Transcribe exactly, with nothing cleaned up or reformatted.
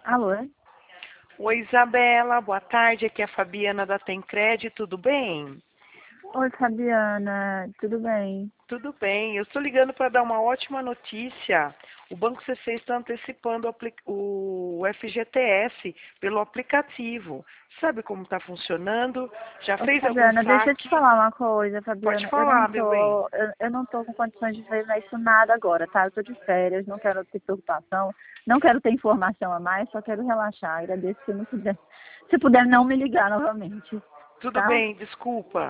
Alô? Oi, Isabela, boa tarde. Aqui é a Fabiana da Tencred, tudo bem? Oi, Fabiana, tudo bem? Tudo bem. Eu estou ligando para dar uma ótima notícia. O Banco C C está antecipando o, apli- o F G T S pelo aplicativo. Sabe como está funcionando? Já Ô, fez algum Fabiana, deixa eu te saque? falar uma coisa, Pode Fabiana. Eu não falar, meu bem. tô, eu, eu não tô com condições de ver isso nada agora, tá? Eu tô de férias, não quero ter preocupação, não quero ter informação a mais, só quero relaxar. Agradeço se não puder, se puder não me ligar novamente, Tudo tá? bem, desculpa.